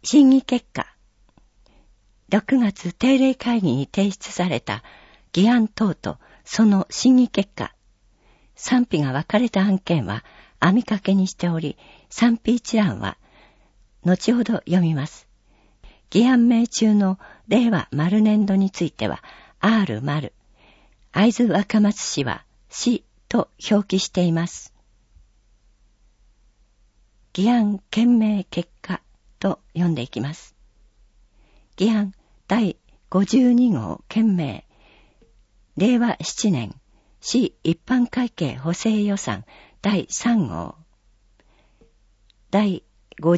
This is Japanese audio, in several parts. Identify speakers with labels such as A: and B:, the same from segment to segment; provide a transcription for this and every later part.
A: 審議結果。6月定例会議に提出された議案等とその審議結果。賛否が分かれた案件は網掛けにしており、賛否一覧は後ほど読みます。議案名中の令和丸年度については R 丸、会津若松市は C と表記しています。議案件名結果と読んでいきます。議案第52号件名、令和7年市一般会計補正予算第3号、第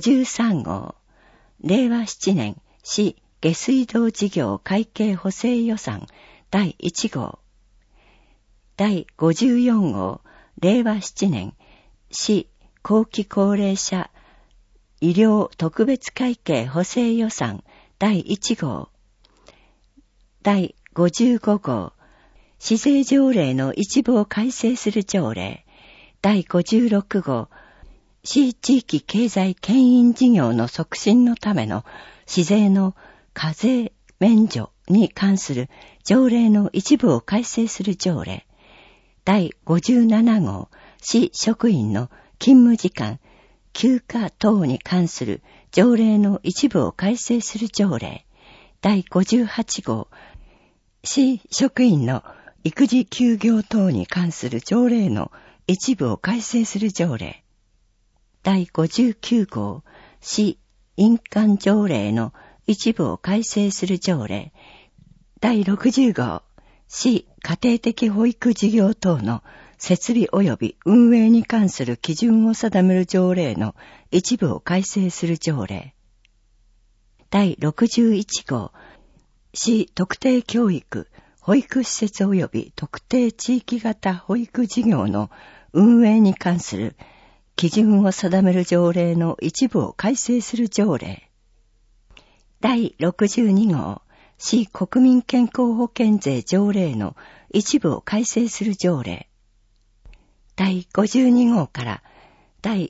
A: 53号、令和7年市下水道事業会計補正予算第1号、第54号、令和7年市後期高齢者医療特別会計補正予算第1号、第55号、市税条例の一部を改正する条例、第56号、市地域経済牽引事業の促進のための市税の課税免除に関する条例の一部を改正する条例、第57号、市職員の勤務時間、休暇等に関する条例の一部を改正する条例、第58号、市職員の育児休業等に関する条例の一部を改正する条例、第59号、市印鑑条例の一部を改正する条例、第60号、市家庭的保育事業等の設備及び運営に関する基準を定める条例の一部を改正する条例、第61号、市特定教育、保育施設及び特定地域型保育事業の運営に関する基準を定める条例の一部を改正する条例、第62号、市国民健康保険税条例の一部を改正する条例、第52号から第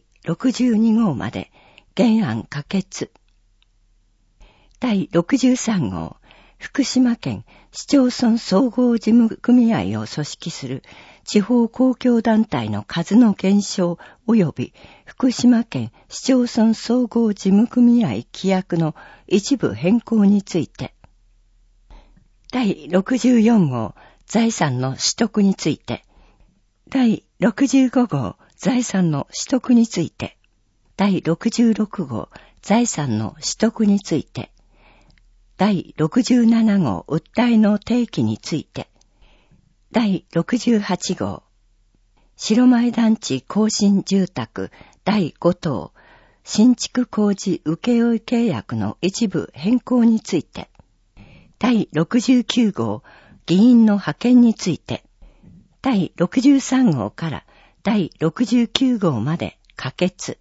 A: 62号まで原案可決。第63号、福島県市町村総合事務組合を組織する地方公共団体の数の減少及び福島県市町村総合事務組合規約の一部変更について、第64号、財産の取得について、第65号、財産の取得について、第66号、財産の取得について、第67号、訴えの提起について、第68号、白前団地更新住宅第5棟、新築工事請負契約の一部変更について、第69号、議員の派遣について、第63号から第69号まで可決。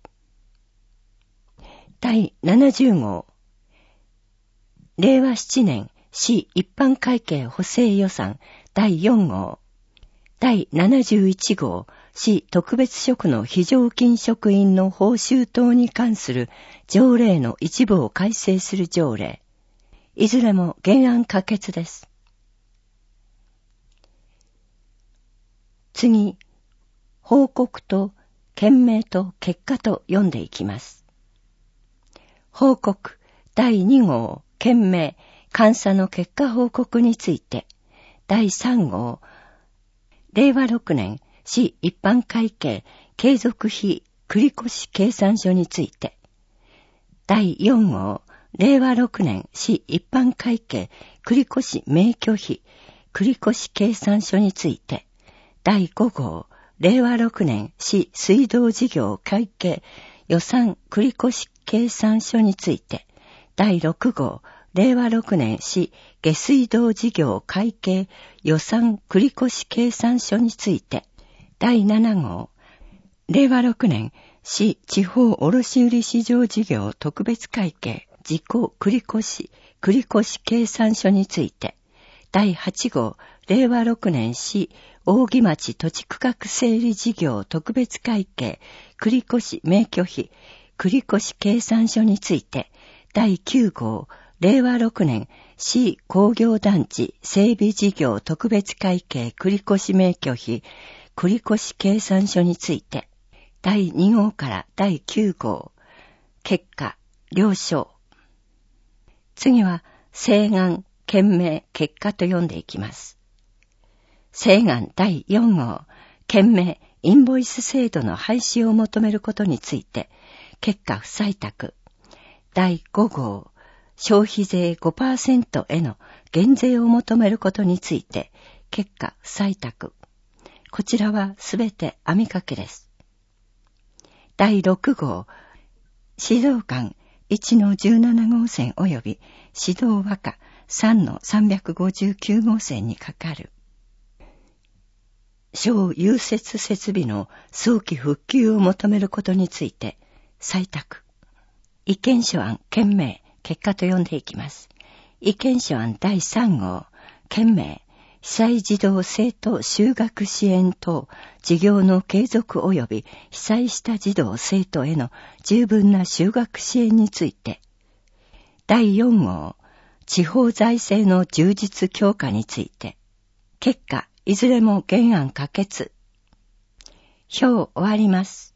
A: 第70号、令和7年市一般会計補正予算第4号、第71号、市特別職の非常勤職員の報酬等に関する条例の一部を改正する条例、いずれも原案可決です。次、報告と件名と結果と読んでいきます。報告第2号、件名、監査の結果報告について、第3号、令和6年市一般会計継続費繰越計算書について、第4号、令和6年市一般会計繰越免許費繰越計算書について、第5号、令和6年市水道事業会計予算繰越計算書について、第6号、令和6年市下水道事業会計予算繰越計算書について、第7号、令和6年市地方卸売市場事業特別会計自己繰越計算書について、第8号、令和6年市扇町土地区画整理事業特別会計繰越免許費繰越計算書について、 第9号、令和6年市工業団地整備事業特別会計繰越免許費繰越計算書について、第2号から第9号、結果、了承。次は、請願、件名、結果と読んでいきます。請願第4号、件名、インボイス制度の廃止を求めることについて、結果不採択。第5号、消費税 5% への減税を求めることについて、結果不採択。こちらはすべて網掛けです。第6号、指導官1の17号線及び指導和歌3の359号線にかかる。小融雪設備の早期復旧を求めることについて、採択。意見書案、件名、結果と読んでいきます。意見書案第3号、件名、被災児童生徒就学支援等事業の継続及び被災した児童生徒への十分な就学支援について、第4号、地方財政の充実強化について、結果、いずれも原案可決。表終わります。